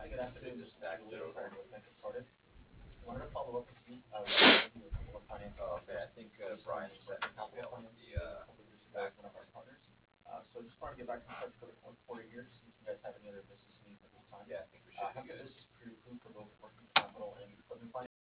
good afternoon. This is Back Julio it over. with Venture Started. Wanted to follow up with you. We were working with a couple of financing Oh, okay, I members, think recently Brian with just sent Berkeley an Capital email with Financing, the maybe a couple of years ago back as one of our one. partners. So just wanted to get back in touch for the fourth quarter here to see if you guys have any other business needs at this time. Yeah, I think we should be Have the good. business pre-approved for both working capital and equipment financing.